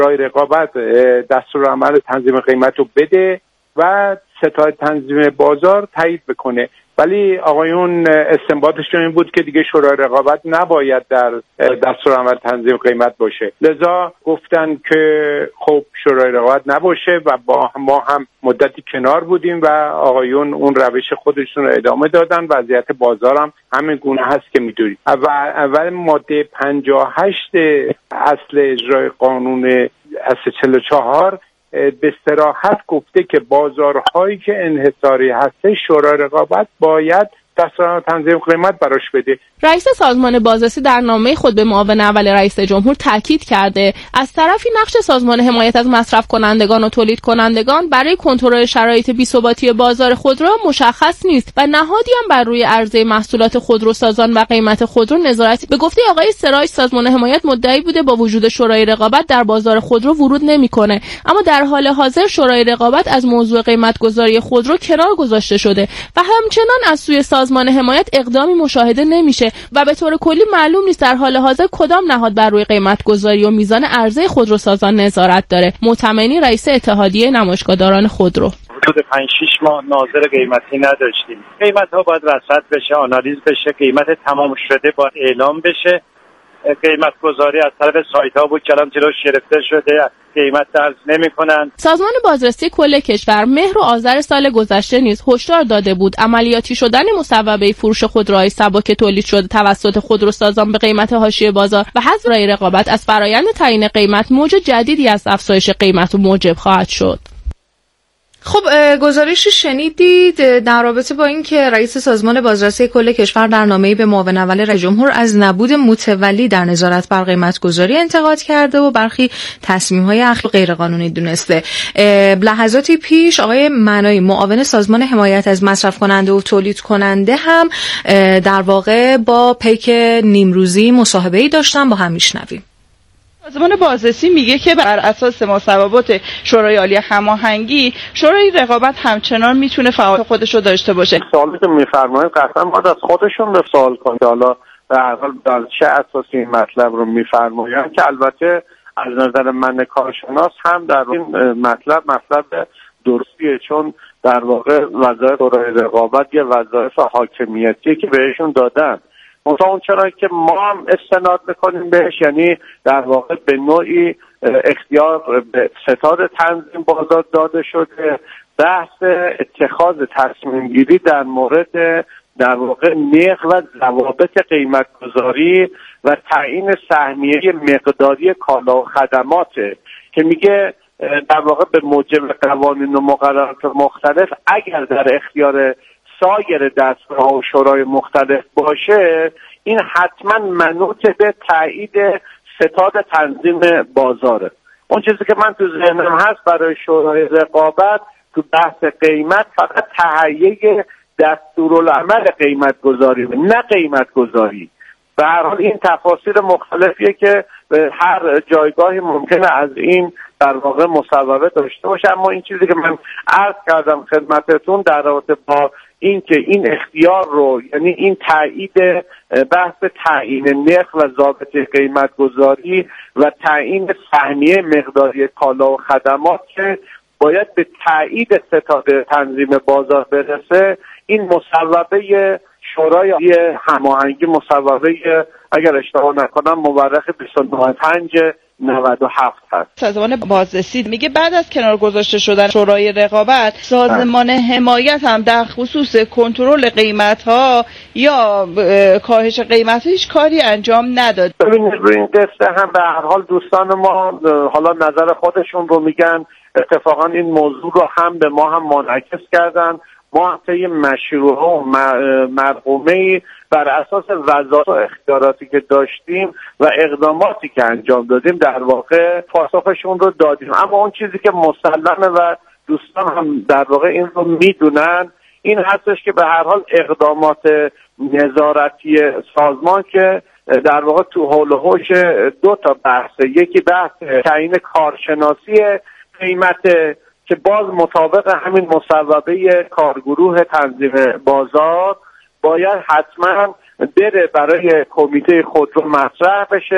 شورای رقابت دستورالعمل تنظیم قیمت رو بده و ستاد تنظیم بازار تایید بکنه. ولی آقایون استنباطشون این بود که دیگه شورای رقابت نباید در دستورالعمل تنظیم قیمت باشه، لذا گفتن که خب شورای رقابت نباشه و با ما هم مدتی کنار بودیم و آقایون اون روش خودشون رو ادامه دادن. وضعیت بازار هم همین گونه هست که میدونید. اول ماده 58 اصل اجرای قانون اصل 44 به صراحت گفته که بازارهایی که انحصاری هسته شورای رقابت باید دستورالعمل تنظیم قیمت براش بده. رئیس سازمان بازرسی در نامه خود به معاون اول رئیس جمهور تاکید کرده از طرفی نقش سازمان حمایت از مصرف کنندگان و تولید کنندگان برای کنترل شرایط بی‌ثباتی بازار خودرو مشخص نیست و نهادی هم بر روی عرضه محصولات خودروسازان و قیمت خودرو نظارت. به گفته آقای سراج سازمان حمایت مدعی بوده با وجود شورای رقابت در بازار خودرو ورود نمیکنه، اما در حال حاضر شورای رقابت از موضوع قیمت گذاری خودرو کنار گذاشته شده و همچنان از سوی سازمان حمایت اقدامی مشاهده نمیشه و به طور کلی معلوم نیست در حال حاضر کدام نهاد بر روی قیمت گذاری و میزان عرضه خودروسازان نظارت داره. معتمنی رئیس اتحادیه نمایشگاهداران خودرو: حدود 5-6 ماه ناظر قیمتی نداشتیم. قیمت‌ها باید رصد بشه، آنالیز بشه، قیمت تمام شده باید اعلام بشه. قیمت گذاری از طرف سایت‌ها بود که الان جلوش گرفته شده، قیمت درز نمی‌کنن. سازمان بازرسی کل کشور مهر و آذر سال گذشته نیز هشدار داده بود عملیاتی شدن مصوبه فروش خودروهای سبک تولید شده توسط خودروسازان به قیمت حاشیه بازار و حذف رای رقابت از فرآیند تعیین قیمت موج جدیدی از افزایش قیمت موجب خواهد شد. خب گزارشی شنیدید در رابطه با این که رئیس سازمان بازرسی کل کشور در نامه‌ای به معاون اول رئیس جمهور از نبود متولی در نظارت بر قیمت گذاری انتقاد کرده و برخی تصمیم‌های اخیر غیرقانونی دونسته. لحظاتی پیش آقای منایی معاون سازمان حمایت از مصرف کننده و تولید کننده هم در واقع با پیک نیمروزی مصاحبه‌ای داشتن، با هم میشنویم. سازمان بازرسی میگه که بر اساس مصوبات شورای عالی هماهنگی شورای رقابت همچنان میتونه فعالیت خودش رو داشته باشه. سوالی که میفرمایید قطعا باید از خودشون به سوال کنید. حالا به هر حال در چه اساسی این مطلب رو میفرمایند که البته از نظر من کارشناس هم در این مطلب درستیه، چون در واقع وظایف شورای رقابت یه وظایف حاکمیتیه که بهشون دادن. اون چرا که ما هم استناد میکنیم بهش، یعنی در واقع به نوعی اختیار به ستاد تنظیم بازار داده شده، بحث اتخاذ تصمیم گیری در مورد در واقع نرخ و ضوابط قیمت گذاری و تعیین سهمیه مقداری کالا و خدماته که میگه در واقع به موجب قوانین و مقررات مختلف اگر در اختیار سایر دستگاه و شورای مختلف باشه این حتما منوط به تایید ستاد تنظیم بازاره. اون چیزی که من تو ذهنم هست برای شورای رقابت تو بحث قیمت فقط تهیه دستورالعمل قیمت گذاری نه قیمت گذاری. به هر حال این تفاصیل مختلفیه که هر جایگاهی ممکنه از این در واقع مصوبه داشته باشه، اما این چیزی که من عرض کردم خدمتتون در رابطه با این که این اختیار رو، یعنی این تایید بحث تعیین نرخ و ضابطه قیمت گذاری و تعیین سهمیه مقداری کالا و خدمات که باید به تایید ستاد تنظیم بازار برسه، این مصوبه شورای هماهنگی مصوبه اگر اشتباه نکنم مورخ 29/5/97 هست. سازمان بازرسی میگه بعد از کنار گذاشته شدن شورای رقابت سازمان حمایت هم در خصوص کنترل قیمت‌ها یا کاهش قیمت هیچ کاری انجام نداد. ببینید روی این قصه هم به هر حال دوستان ما حالا نظر خودشون رو میگن، اتفاقا این موضوع رو هم به ما هم منعکس کردن. ما طی مشروع و مرقومه‌ای بر اساس وظایف و اختیاراتی که داشتیم و اقداماتی که انجام دادیم در واقع پاسخشون رو دادیم. اما اون چیزی که مسلمه و دوستان هم در واقع این رو میدونن این هستش که به هر حال اقدامات نظارتی سازمان که در واقع تو حول و حوش دو تا بحثه، یکی بحث تعیین کارشناسی قیمت که باز مطابق همین مصوبه کارگروه تنظیم بازار باید حتما بره برای کمیته خودرو مطرح بشه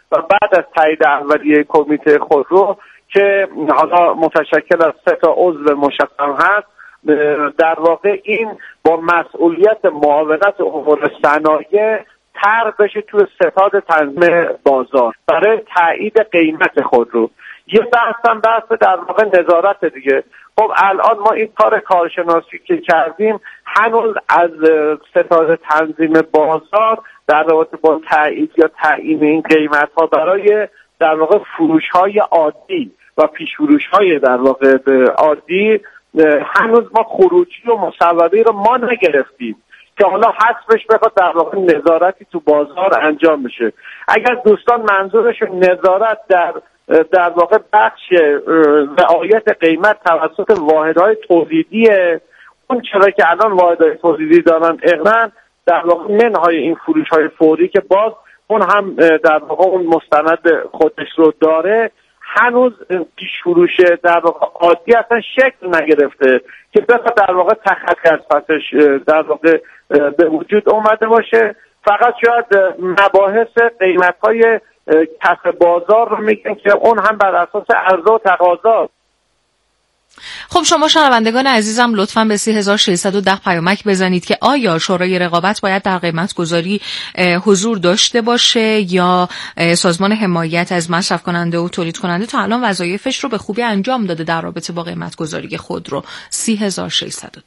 و بعد از تایید اولیه کمیته خودرو که حالا متشکل از 3 عضو مشخص هست، در واقع این با مسئولیت معاونت امور صنایع طرح بشه توی ستاد تنظیم بازار برای تایید قیمت خودرو. یه بحث در واقع نظارت دیگه. خب الان ما این کارشناسی که کردیم هنوز از ستاد تنظیم بازار در رابطه با تایید یا تعیین این قیمت ها برای در واقع فروش های عادی و پیش فروش های در واقع عادی هنوز ما خروجی و مصوبه رو ما نگرفتیم که حالا حسبش بخواد در واقع نظارتی تو بازار انجام بشه. اگر دوستان منظورشون نظارت در واقع بخش رعایت قیمت توسط واحدهای تولیدیه، اون چرا که الان واحدهای تولیدی دارن اقرن در واقع منهای این فروش های فوری که باز اون هم در واقع اون مستند خودش رو داره، هنوز پیش فروش در واقع عادی اصلا شکل نگرفته که بخواد در واقع تخطی از پسش در واقع به وجود اومده باشه. فقط شاید مباحث قیمت‌های کف بازار رو میگن که اون هم بر اساس عرضه و تقاضا. خب شما شنوندگان عزیزم لطفاً به 3610 پیامک بزنید که آیا شورای رقابت باید در قیمت گذاری حضور داشته باشه یا سازمان حمایت از مصرف کننده و تولید کننده تا الان وظایفش رو به خوبی انجام داده در رابطه با قیمت گذاری خودرو. 3610.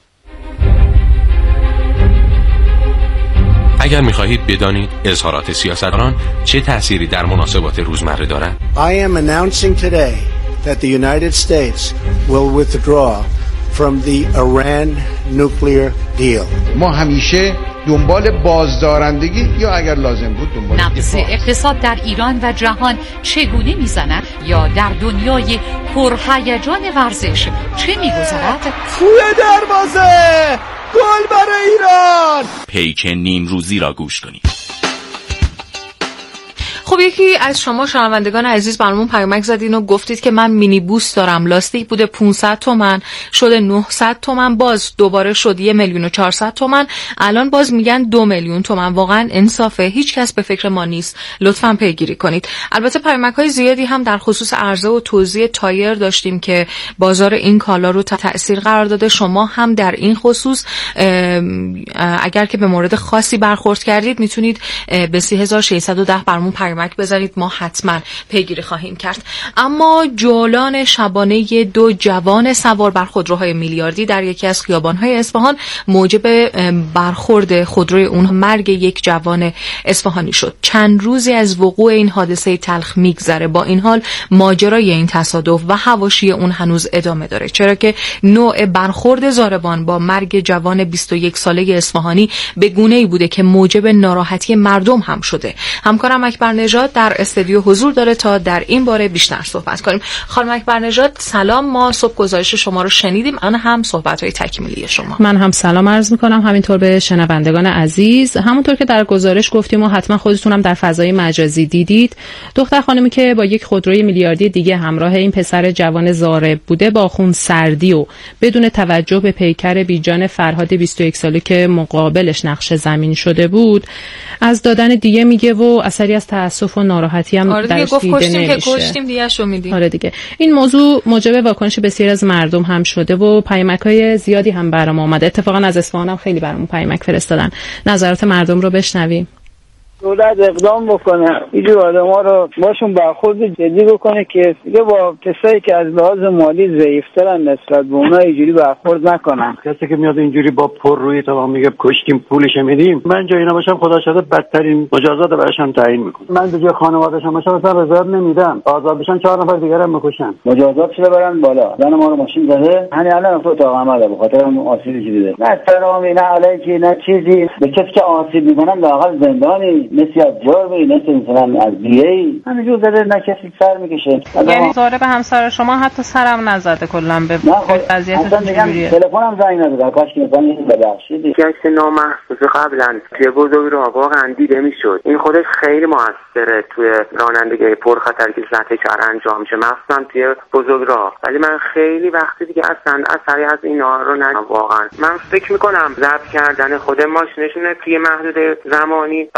اگر می‌خواهید بدانید اظهارات سیاستمداران چه تأثیری در مناسبات روزمره دارند. I am announcing today that the United States will withdraw from the Iran nuclear deal. ما همیشه دنبال بازدارندگی یا اگر لازم بود دنبال نبض اقتصاد در ایران و جهان چگونه میزند یا در دنیای پرهیجان ورزش چه میگذرد؟ توی دروازه گل برای ایران. پیک نیم روزی را گوش کنید. خب یکی از شما شنوندگان عزیز برامون پیامک زدین و گفتید که من مینی بوس دارم، لاستیک بوده 500 تومن شده 900 تومن، باز دوباره شد 1,400,000 تومن، الان باز میگن 2,000,000 تومن. واقعا انصافه؟ هیچ کس به فکر ما نیست. لطفاً پیگیری کنید. البته پیامک‌های زیادی هم در خصوص عرضه و توزیع تایر داشتیم که بازار این کالا رو تأثیر قرار داده. شما هم در این خصوص اگر که به مورد خاصی برخورد کردید میتونید به 3610 برامون پیامک بذارید، ما حتما پیگیری خواهیم کرد. اما جولان شبانه 2 جوان سوار بر خودروهای میلیاردی در یکی از خیابان‌های اصفهان موجب برخورد خودروی اون مرگ یک جوان اصفهانی شد. چند روزی از وقوع این حادثه تلخ میگذره، با این حال ماجرای این تصادف و حواشی اون هنوز ادامه داره، چرا که نوع برخورد ضاربان با مرگ جوان 21 ساله اصفهانی به گونه‌ای بوده که موجب ناراحتی مردم هم شده. همکارم اکبر در استودیو حضور داره تا در این باره بیشتر صحبت کنیم. خانم اکبرنژاد سلام، ما صبح گزارش شما رو شنیدیم، الان هم صحبت‌های تکمیلی شما. من هم سلام عرض می‌کنم، همینطور به شنوندگان عزیز. همونطور که در گزارش گفتیم و حتما خودتونم در فضای مجازی دیدید، دختر خانمی که با یک خودروی میلیاردی دیگه همراه این پسر جوان ضارب بوده با خون سردی و بدون توجه به پیکر بیجان فرهاد 21 ساله که مقابلش نقش زمین شده بود از دادن دیه میگه و اثری از تأسف و ناراحتی هم درش دیده نمیشه. کشتیم دیگه‌شو میدیم. آره دیگه. این موضوع موجب واکنش بسیار از مردم هم شده و پیامک‌های زیادی هم برام اومده. اتفاقا از اصفهان هم خیلی برام پیامک فرستادن. نظرات مردم رو بشنویم. دولت اقدام بکنه اینجور آدم‌ها رو باشون برخورد جدی بکنه که دیگه با کسایی که از لحاظ مالی ضعیف‌ترن نسبت به اونها اینجوری برخورد نکنن. کسی که میاد اینجوری با پر روی تا میگه کشتیم پولش میدیم، من جای اینا باشم خدا شده بدترین مجازات براشون تعیین میکنم. من به جای خانواده‌شون باشم مثلا رضایت نمیدم، آزاد بشن 4 نفر دیگه هم میکشن، مجازات چه برن بالا. زن ما رو ماشین زده همین الان تو اتاق عمله به خاطر اون آسیبی که دیده، نه احترامی نه علیکی نه چیزی به کسی که آسیب میکنن لااقل زندانی مثل جرمی مثلا از دیگه‌ای همینجور زده، نه کسی سر میکشه. یعنی ضارب همسر شما حتی سرم نزده کلا به وضعیت جوریه. تلفنم زنگ نزده، کاش که مثلا ببخشید یک نامحسوس قبلا توی بزرگ رو واقعا دیده میشد. این خودش خیلی موثره توی رانندگی پرخطر که ذات چر انجام شه، مخصوصا توی بزرگ راه. ولی من خیلی وقتی دیگه اصلا اثری از اینا رو ندیدم. واقعا من فکر میکنم ضبط کردن خود ماشینشون توی محدود زمانی بعد اجرا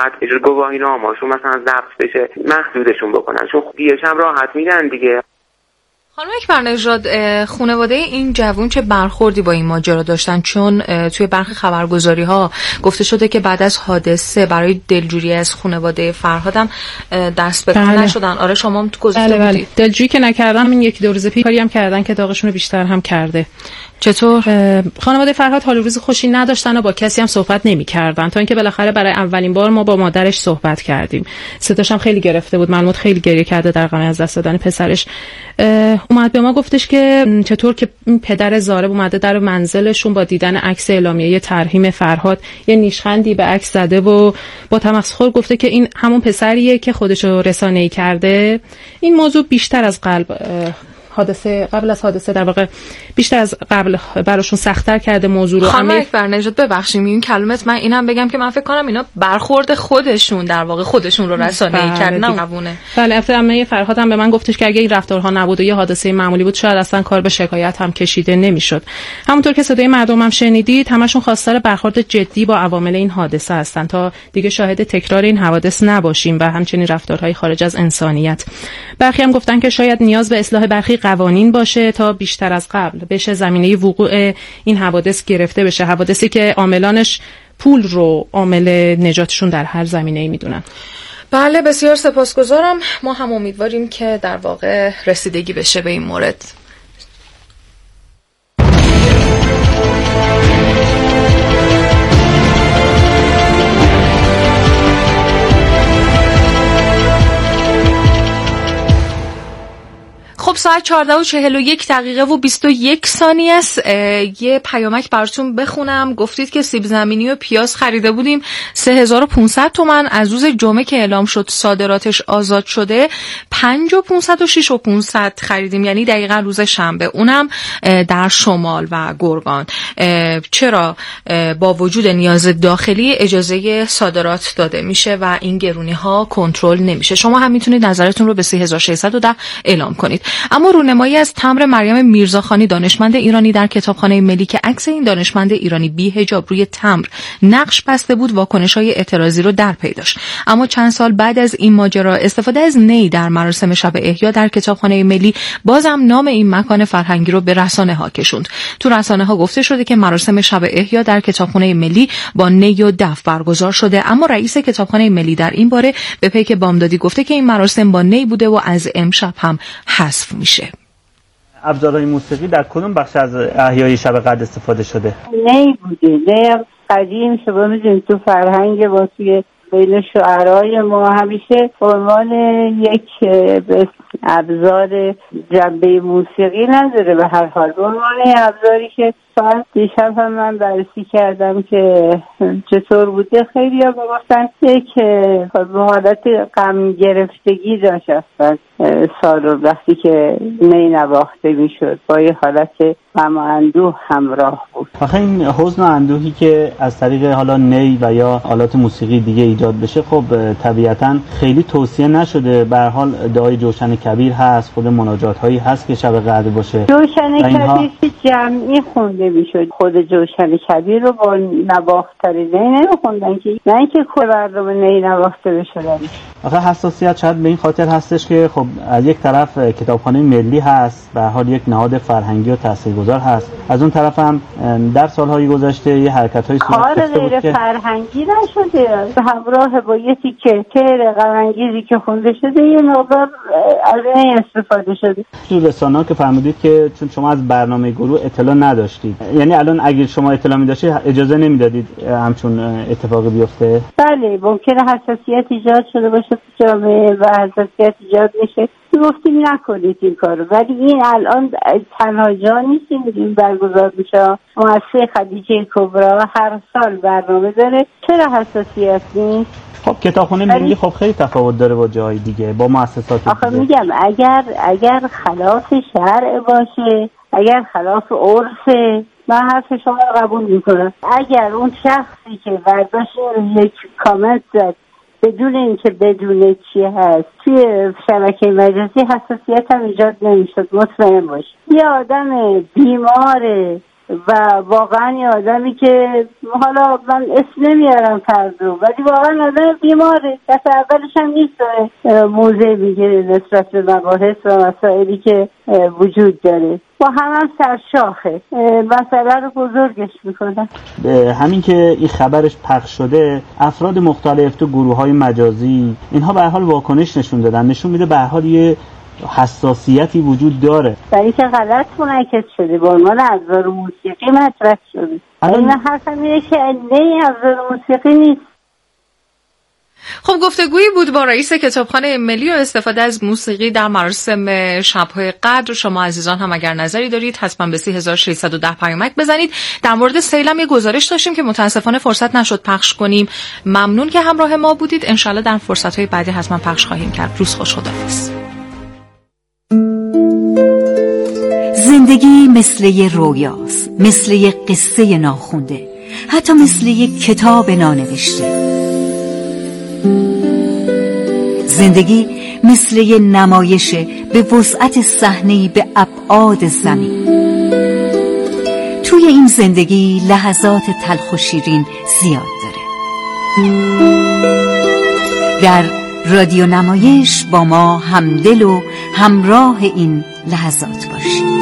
گواهینامه‌هاشون مثلا ضبط بشه، محدودشون بکنن، چون بیش هم راحت میدن دیگه. خانم اکبرنژاد، خانواده این جوون چه برخوردی با این ماجرا داشتن؟ چون توی برخی خبرگزاری‌ها گفته شده که بعد از حادثه برای دلجویی از خانواده فرهادم دست به کار نشدن. آره شما هم تو گذاشته بودید. دلجویی که نکردم، این یکی دو روز پیش کاری هم کردن که داغشون رو بیشتر هم کرده. چطور؟ خانواده فرهاد حال و روز خوشی نداشتن و با کسی هم صحبت نمی‌کردن تا اینکه بالاخره برای اولین بار ما با مادرش صحبت کردیم. صداش هم خیلی گرفته بود، معلومات خیلی گریه کرده در غم از دست دادن پسرش. اومد به ما گفتش که چطور که این پدر ظالم اومده در منزلشون با دیدن عکس اعلامیه ترحیم فرهاد یه نیشخندی به عکس زده و با تمسخر گفته که این همون پسریه که خودشو رسانه‌ای کرده. این موضوع بیشتر از قبل از حادثه در واقع بیشتر از قبل براشون سخت‌تر کرده موضوع رو. خانم اکبرنژاد ببخشید این کلمت من اینم بگم که من فکر کنم اینا برخورد خودشون در واقع خودشون رو رسانه‌ای کردن نمونه. بله عمه فرهاد هم به من گفتش که اگه این رفتارها نبود و یه حادثه معمولی بود شاید اصلا کار به شکایت هم کشیده نمیشد. همونطور که صدای مردم هم شنیدید همشون خواستار برخورد جدی با عوامل این حادثه هستن تا دیگه شاهد تکرار این حوادث نباشیم و همچنین رفتارهای خارج از انسانیت. برخی هم گفتن که شاید نیاز به اصلاح برخی قوانین باشه تا بیشتر از قبل بشه زمینه وقوع این حوادث گرفته بشه، حوادثی که عاملانش پول رو عامل نجاتشون در هر زمینه‌ای میدونن. بله بسیار سپاسگزارم. ما هم امیدواریم که در واقع رسیدگی بشه به این مورد. خب ساعت 14:41 و 21 ثانیه است. یه پیامک براتون بخونم. گفتید که سیب زمینی و پیاز خریده بودیم 3500 تومان، از روز جمعه که اعلام شد صادراتش آزاد شده 5500 و 6500 خریدیم، یعنی دقیقاً روز شنبه، اونم در شمال و گرگان. چرا با وجود نیاز داخلی اجازه صادرات داده میشه و این گرونی ها کنترل نمیشه؟ شما هم میتونید نظرتون رو به 3610 اعلام کنید. اما رونمایی از تمبر مریم میرزاخانی دانشمند ایرانی در کتابخانه ملی که عکس این دانشمند ایرانی بی حجاب روی تمبر نقش بسته بود واکنش‌های اعتراضی رو در پی داشت. اما چند سال بعد از این ماجرا استفاده از نی در مراسم شب احیا در کتابخانه ملی بازم نام این مکان فرهنگی رو به رسانه‌ها کشوند. تو رسانه‌ها گفته شده که مراسم شب احیا در کتابخانه ملی با نی و دف برگزار شده، اما رئیس کتابخانه ملی در این باره به پیک بامدادی گفته که این مراسم با نی بوده و از امشب هم حذف میشه. ابزارهای موسیقی در کدوم بخش از احیای شب قدر استفاده شده؟ نی بوده، نی قدیم شما میدونید تو فرهنگ با توی بین شعرهای ما همیشه عنوان یک ابزار جنبه موسیقی نداره. به هر حال به عنوان ابزاری که ساعت دیشب هم من بررسی کردم که چطور بوده، خیلی ها بگفتن یک حالت غم گرفتگی داشت اصلا سالو وقتی که نی نواخته میشد با یه حالت غم و اندوه همراه بود. آخه این حزن و اندوهی که از طریق حالا نی و یا آلات موسیقی دیگه ایجاد بشه خب طبیعتا خیلی توصیه نشده. به هر حال دعای جوشن کبیر هست، خود مناجات هایی هست که شب قدر باشه. جوشن کبیر جمعی خونده میشد، خود جوشن کبیر رو با نواختن نی نمیخوندن که نه اینکه کل برنامه نی نواخته بشه. آخه حساسیت شاید به این خاطر هستش که خب از یک طرف کتابخانه ملی هست، به هر حال یک نهاد فرهنگی و تاثیرگذار هست، از اون طرف هم در سالهای گذشته یه حرکت‌های صورت گرفته بود که غیر فرهنگی نشده، همراه با یه تیکه غم انگیزی که خونده شده یه مقدار از این استفاده شده. تو رسانه‌ها که فرمودید که چون شما از برنامه گروه اطلاع نداشتید، یعنی الان اگه شما اطلاع می‌داشتید اجازه نمیدادید همچون اتفاقی بیفته؟ بله، ممکنه حساسیت ایجاد شده باشه تو جامعه و حساسیت ایجاد میشه، گفتیم نکنید این کارو، ولی این الان تنها جا نیست این برگزار میشه. مؤسسه خدیجه کبرا هر سال برنامه داره، چرا حساسیت نیست؟ خب کتابخانه ملی خب خیلی تفاوت داره با جای دیگه، با مؤسسات دیگه. آخه میگم اگر خلاف شرع باشه، اگر خلاف عرفه، من حرف شما رو قبول میکنم. اگر اون شخصی که برداشت یک کامنت زد بدون اینکه بدون چی هست توی شبکه مجازی، حساسیت هم ایجاد نمیشد، مطمئن باش. یه آدم بیمار و واقعا یه آدمی که حالا من اسم نمیارم فردو، ولی واقعا آدم بیماره. دفعه اولش هم نیست موضع میگیره نسبت به مباحث و مسائلی که وجود داره و هم سرشاخه، مسئله رو بزرگش میکنن. همین که این خبرش پخش شده، افراد مختلف تو گروه‌های مجازی اینها به هر حال واکنش نشون دادن، نشون میده به هر حال یه حساسیتی وجود داره و اینکه غلط منعکس شده به عنوان ابزار موسیقی مطرح شده. این حرفم اینه که نه ابزار موسیقی نیست. خب گفتگویی بود با رئیس کتابخانه ملی و استفاده از موسیقی در مراسم شب‌های قدر. شما عزیزان هم اگر نظری دارید حتما به 3610 پیامک بزنید. در مورد سیلم یه گزارش داشتیم که متاسفانه فرصت نشد پخش کنیم. ممنون که همراه ما بودید. انشالله در فرصت‌های بعدی حتما پخش خواهیم کرد. روز خوش، خداحافظ. زندگی مثل یه رویاست، مثل یه قصه ناخونده، حتی مثل یه کتاب نانوشته. زندگی مثل یه نمایشه به وسعت صحنه‌ای به ابعاد زمین. توی این زندگی لحظات تلخ و شیرین زیاد داره. در رادیو نمایش با ما همدل و همراه این لحظات باشید.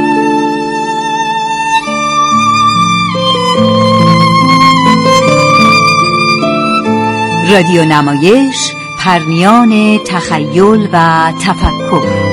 رادیو نمایش، پرنیان تخیل و تفکر.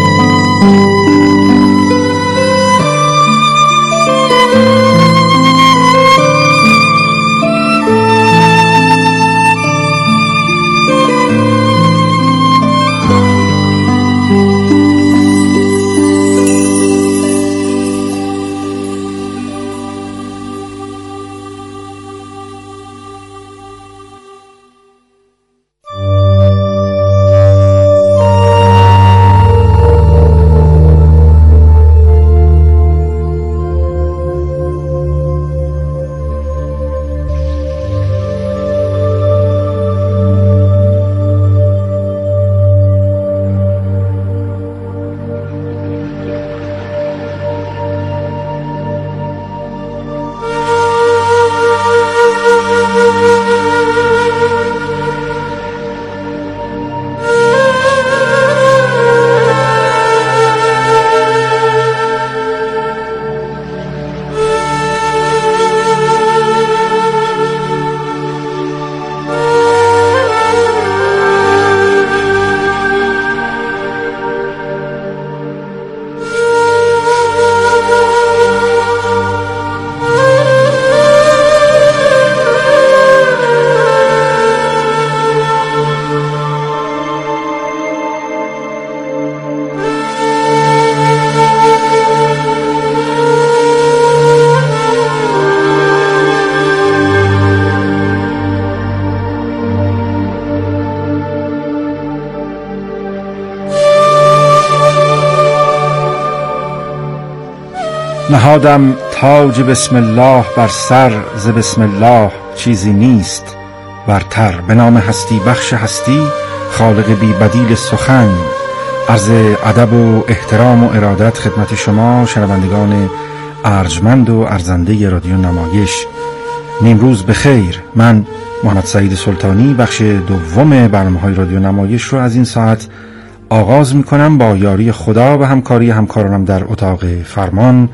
نهادم تاج بسم الله بر سر، ز بسم الله چیزی نیست برتر. به نام هستی بخش هستی، خالق بی بدیل سخن. عرض ادب و احترام و ارادت خدمت شما شنوندگان ارجمند و ارزنده رادیو نمایش. نیمروز بخیر. من محمد سعید سلطانی بخش دوم برنامه‌های رادیو نمایش رو از این ساعت آغاز می‌کنم با یاری خدا و همکاری همکارانم در اتاق فرمان.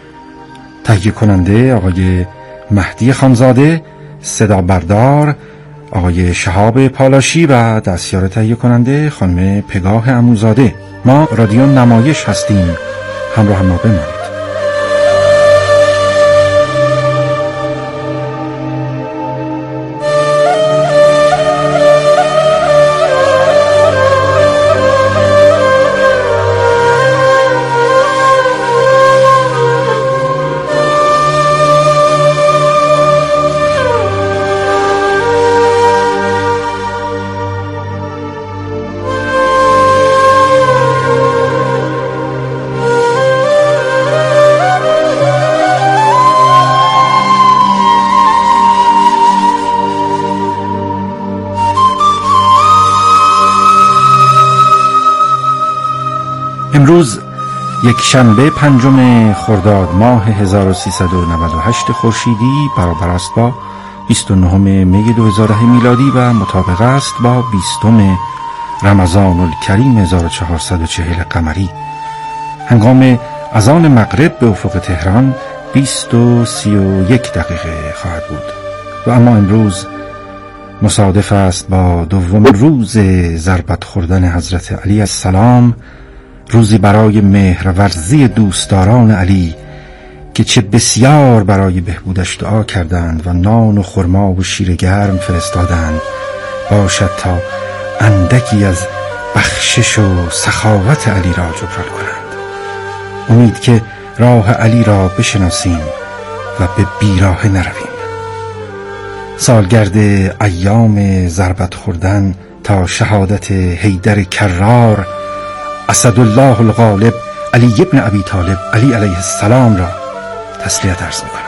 تهیه کننده آقای مهدی خانزاده، صدا بردار آقای شهاب پالاشی و دستیار تهیه کننده خانم پگاه عموزاده. ما رادیو نمایش هستیم. همراه ما بمانید. یک شنبه 5 خرداد ماه 1398 خورشیدی برابر است با 29 می 2010 میلادی و مطابق است با 20 رمضان الکریم 1440 قمری. هنگام اذان مغرب به افق تهران 20:31 دقیقه خواهد بود و اما امروز مصادف است با دوم روز ضربت خوردن حضرت علی السلام، روزی برای مهرورزی دوستداران علی که چه بسیار برای بهبودش دعا کردند و نان و خرما و شیر گرم فرستادند باشد تا اندکی از بخشش و سخاوت علی را جبران کنند. امید که راه علی را بشناسیم و به بیراه نرویم. سالگرد ایام ضربت خوردن تا شهادت حیدر کرار اسدالله الغالب علی ابن ابی طالب علی علیه السلام را تسلیت عرض می‌کنم.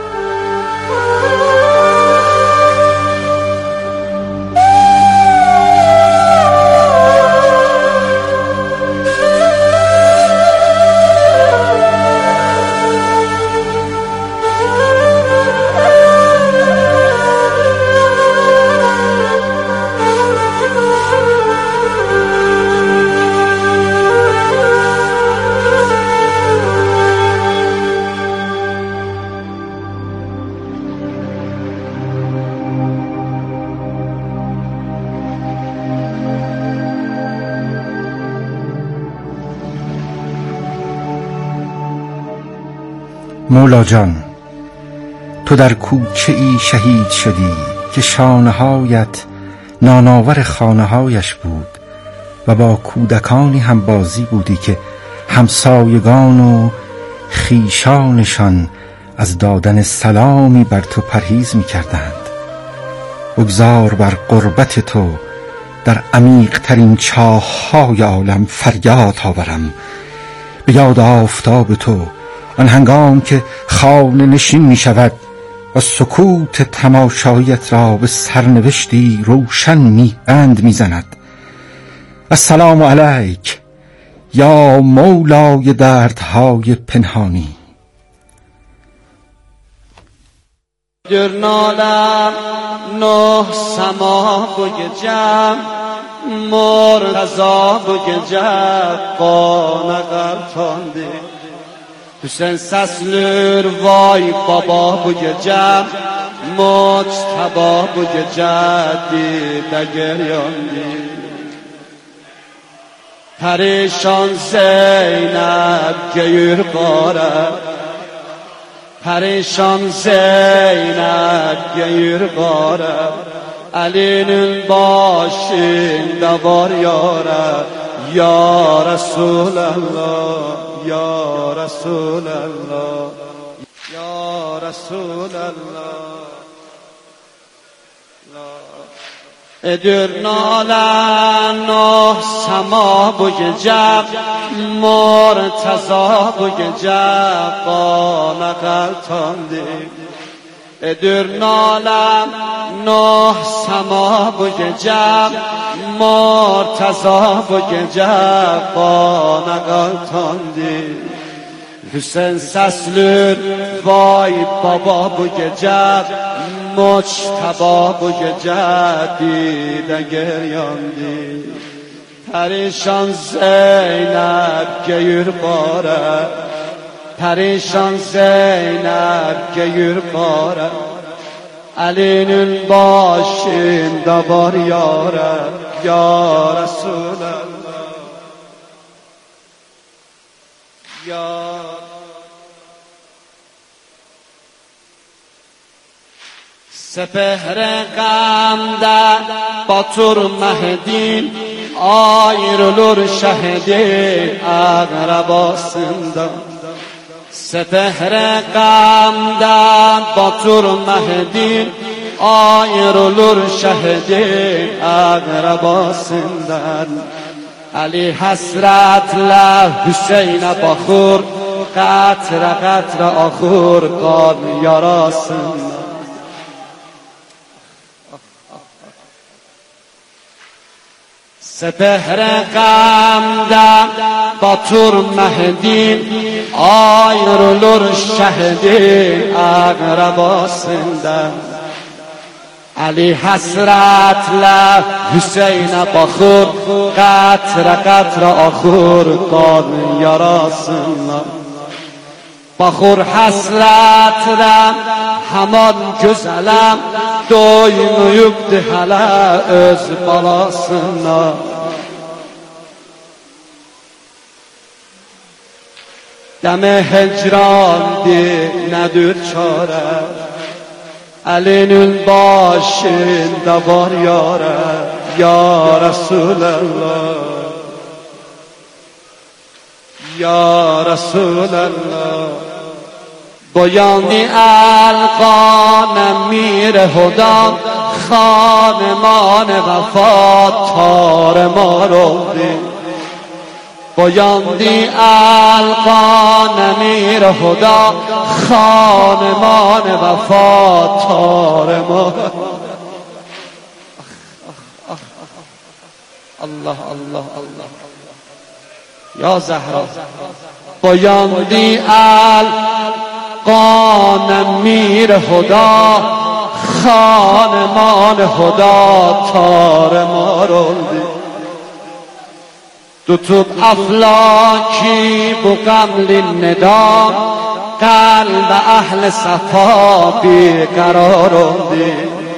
مولا جان، تو در کوچه ای شهید شدی که شانه‌هایت ناناور خانه‌هایش بود و با کودکانی هم بازی بودی که همسایگان و خیشانشان از دادن سلامی بر تو پرهیز می کردند. بگذار بر قربت تو در عمیق ترین چاه‌های عالم فریاد آورم، به یاد آفتاب تو آن هنگام که خانه نشین می شود و سکوت تماشایت را به سرنوشتی روشن می زند. السلام علیک یا مولای دردهای پنهانی. در نالم نه سما بگجم مرتضا بگجم قانقر تانده Hüseyin səslür vay baba bu gecə Moctaba bu gecə didə geryandı Pərişan Zeynəb geyir qara Pərişan Zeynəb geyir qara Əlinin başında var yara Ya Resulallah Ya Resulallah Ya Resulallah Edir nalan noh sama bu gece Murtaza bu gece Bana kaltandı Edir nalan noh sama bu gece Murtaza bu gece Bana kaltandı Hüseyin səslür vay baba bu gece Moctaba bu gece didə geryandı Pərişan Zeynəb geyir qara Pərişan Zeynəb geyir qara Əlinin başında var yara Ya Resulallah Ya سپهر غمده باتور مهدین ayrılır şehidin akrabasından Sepehre gamdan batur Mehdi'nin ayrılır şehidin akrabasından Ali hasretle Hüseyin'e bakır Qatra qatra axır qan yarasından سپهر غمدم با تور مهدین آیرولور شهدین اقربا سندم علی حسرت له حسین بخور قطر قطر آخور قان یاراسنا بخور حسرت رم همان güzelim doymayıptı hala öz balasına deme hecrandı nedir çare elinin başında var yare ya Resulallah ya Resulallah بایانی القانم میر هدا خانمان وفات تار ما رو دی بایانی القانم میر هدا خانمان وفات تار ما الله الله الله یا زهرا بایانی قانم میر خدا خانمان خدا تار ما روندی دوتوب افلاکی بو قمل ندا قلب اهل صفا بیقرار روندی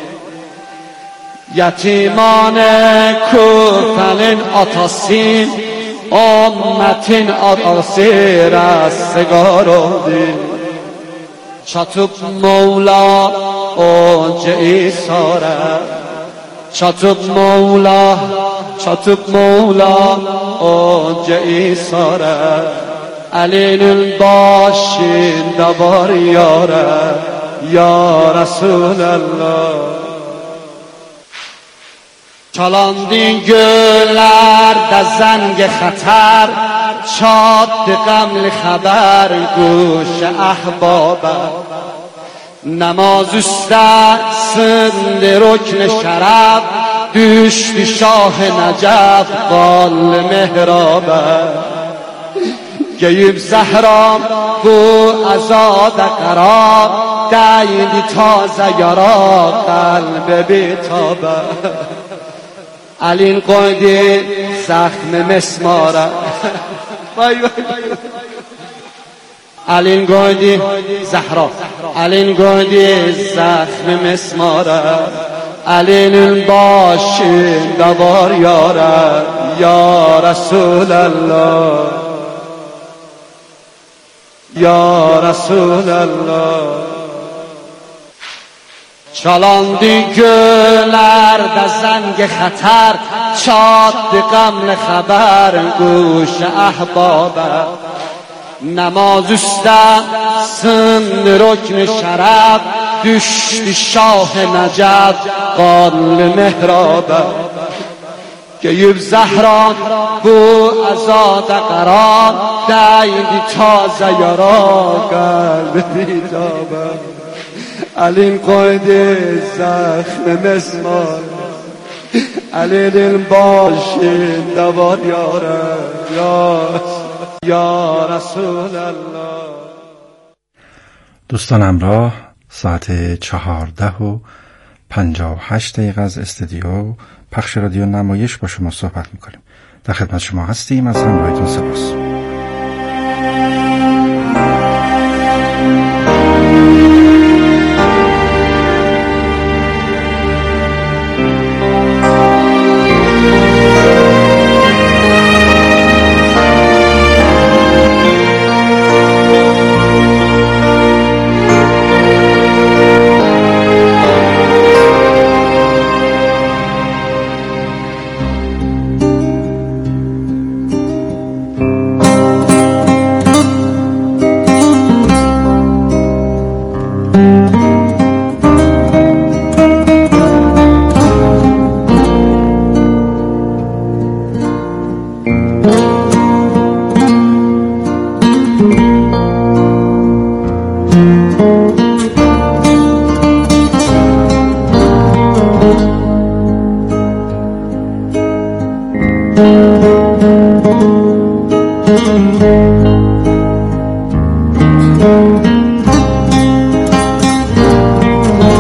یتیمان کوفلین آتاسین امتین آتاسیر از سگار روندی چطوب مولا اوج ایساره چطوب مولا اوج ایساره علین الباشین دبار یاره یا رسول الله چالاندی گلر در زنگ خطر شاد قمل خبر گوش احبابه نماز سند رکن شرف düştü şah Necef قال مهرابه گیب زهرام bu azad قرار دیدی تازه یارا قلب بیتابه علین قیدی زخم مسماره علین قیدی زهرا علین قیدی زخم مسماره علین باشین دوار یاره یا رسول الله یا رسول الله چالاندی گلر در زنگ خطر شاد قمل خبر گوش احبابه نماز سند رکن شرف düştü şah Necef قال مهرابه گیب زهران bu azad قرار دیدی تازه یارا قلب بیتابه علین قیدی زخم مسمار علین باشین دوار یاره یا رسول الله. دوستان همراه ساعت 14:58 از استودیو پخش رادیو نمایش با شما صحبت میکنیم. در خدمت شما هستیم، از همراهیتون سپاس.